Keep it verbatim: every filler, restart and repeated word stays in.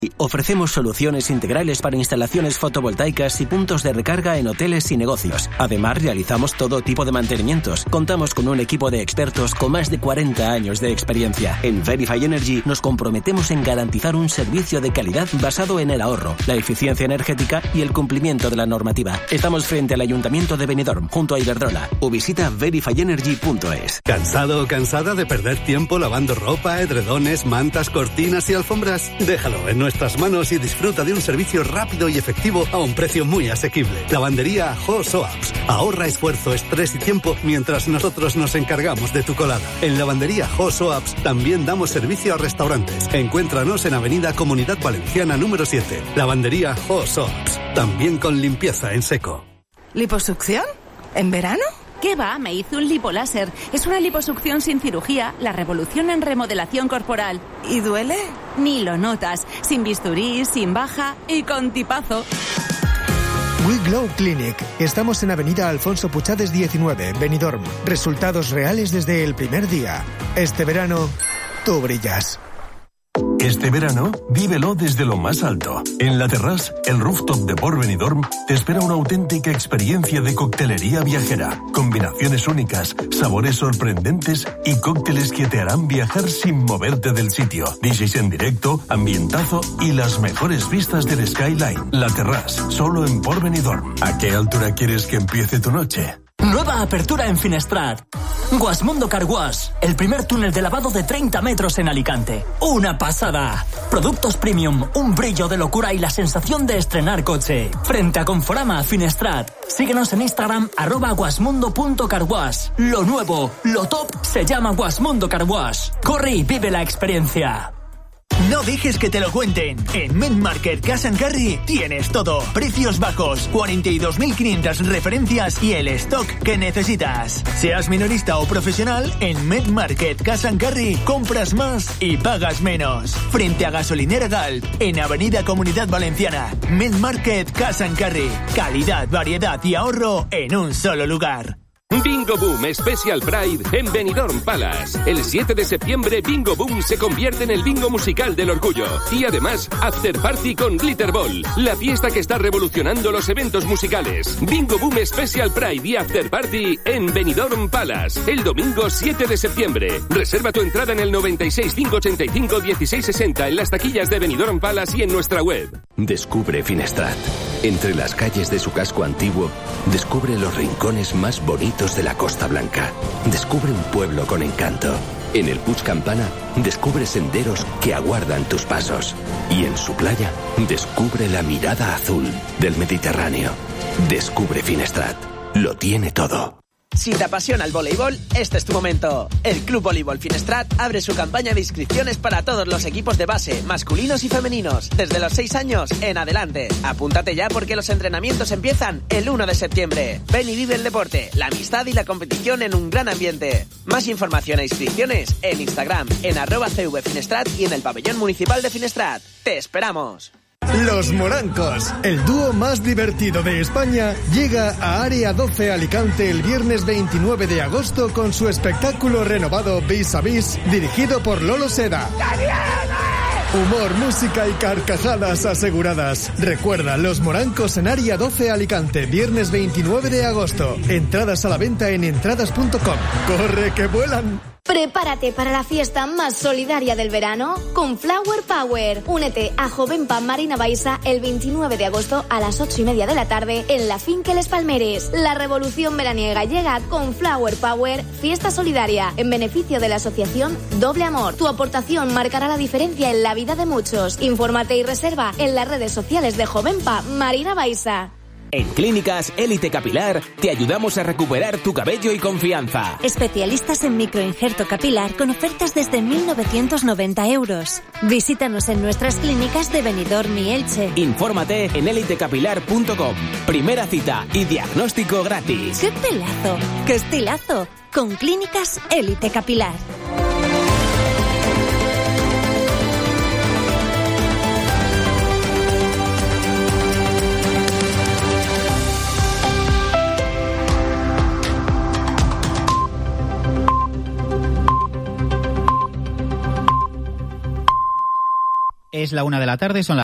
Ofrecemos soluciones integrales para instalaciones fotovoltaicas y puntos de recarga en hoteles y negocios. Además, realizamos todo tipo de mantenimientos. Contamos con un equipo de expertos con más de cuarenta años de experiencia. En Verify Energy nos comprometemos en garantizar un servicio de calidad basado en el ahorro, la eficiencia energética y el cumplimiento de la normativa. Estamos frente al Ayuntamiento de Benidorm, junto a Iberdrola. O visita verify energy punto es. ¿Cansado o cansada de perder tiempo lavando ropa, edredones, mantas, cortinas y alfombras? Déjalo en nuestras manos y disfruta de un servicio rápido y efectivo a un precio muy asequible. Lavandería Hosoaps. Ahorra esfuerzo, estrés y tiempo mientras nosotros nos encargamos de tu colada. En Lavandería Hosoaps también damos servicio a restaurantes. Encuéntranos en Avenida Comunidad Valenciana número siete. Lavandería Hosoaps. También con limpieza en seco. ¿Liposucción? ¿En verano? ¿Qué va? Me hice un lipoláser. Es una liposucción sin cirugía, la revolución en remodelación corporal. ¿Y duele? Ni lo notas. Sin bisturí, sin baja y con tipazo. We Glow Clinic. Estamos en Avenida Alfonso Puchades diecinueve, Benidorm. Resultados reales desde el primer día. Este verano, tú brillas. Este verano, vívelo desde lo más alto. En La Terrasse, el rooftop de Port Benidorm, te espera una auténtica experiencia de coctelería viajera. Combinaciones únicas, sabores sorprendentes y cócteles que te harán viajar sin moverte del sitio. D Js en directo, ambientazo y las mejores vistas del skyline. La Terrasse, solo en Port Benidorm. ¿A qué altura quieres que empiece tu noche? Nueva apertura en Finestrat. Guasmundo Car Wash, el primer túnel de lavado de treinta metros en Alicante. ¡Una pasada! Productos premium, un brillo de locura y la sensación de estrenar coche. Frente a Conforama, Finestrat. Síguenos en Instagram, arroba guasmundo punto carwash. Lo nuevo, lo top, se llama Guasmundo Car Wash. Corre y vive la experiencia. No dejes que te lo cuenten. En MedMarket Cash and Carry tienes todo. Precios bajos, cuarenta y dos mil quinientas referencias y el stock que necesitas. Seas minorista o profesional, en MedMarket Cash and Carry compras más y pagas menos. Frente a Gasolinera Galp, en Avenida Comunidad Valenciana. MedMarket Cash and Carry. Calidad, variedad y ahorro en un solo lugar. Bingo Boom Special Pride en Benidorm Palace. El siete de septiembre Bingo Boom se convierte en el bingo musical del orgullo. Y además, After Party con Glitter Ball, la fiesta que está revolucionando los eventos musicales. Bingo Boom Special Pride y After Party en Benidorm Palace. El domingo siete de septiembre. Reserva tu entrada en el noventa y seis, cinco ochenta y cinco, dieciséis sesenta en las taquillas de Benidorm Palace y en nuestra web. Descubre Finestrat. Entre las calles de su casco antiguo, descubre los rincones más bonitos de la Costa Blanca. Descubre un pueblo con encanto. En el Puig Campana, descubre senderos que aguardan tus pasos. Y en su playa, descubre la mirada azul del Mediterráneo. Descubre Finestrat. Lo tiene todo. Si te apasiona el voleibol, este es tu momento. El Club Voleibol Finestrat abre su campaña de inscripciones para todos los equipos de base, masculinos y femeninos, desde los seis años en adelante. Apúntate ya porque los entrenamientos empiezan el uno de septiembre. Ven y vive el deporte, la amistad y la competición en un gran ambiente. Más información e inscripciones en Instagram, en arroba cvfinestrat y en el pabellón municipal de Finestrat. ¡Te esperamos! Los Morancos, el dúo más divertido de España, llega a Área doce Alicante el viernes veintinueve de agosto con su espectáculo renovado Vis a Vis, dirigido por Lolo Seda. Humor, música y carcajadas aseguradas. Recuerda, Los Morancos en Área doce Alicante, viernes veintinueve de agosto. Entradas a la venta en entradas punto com. ¡Corre que vuelan! Prepárate para la fiesta más solidaria del verano con Flower Power. Únete a Jovenpa Marina Baixa el veintinueve de agosto a las ocho y media de la tarde en la finca Les Palmeres. La revolución veraniega llega con Flower Power, fiesta solidaria en beneficio de la asociación Doble Amor. Tu aportación marcará la diferencia en la vida de muchos. Infórmate y reserva en las redes sociales de Jovenpa Marina Baixa. En Clínicas Élite Capilar te ayudamos a recuperar tu cabello y confianza. Especialistas en microinjerto capilar con ofertas desde mil novecientos noventa euros. Visítanos en nuestras clínicas de Benidorm y Elche. Infórmate en élite capilar punto com. Primera cita y diagnóstico gratis. ¡Qué pelazo! ¡Qué estilazo! Con Clínicas Élite Capilar. es la una de la tarde, son las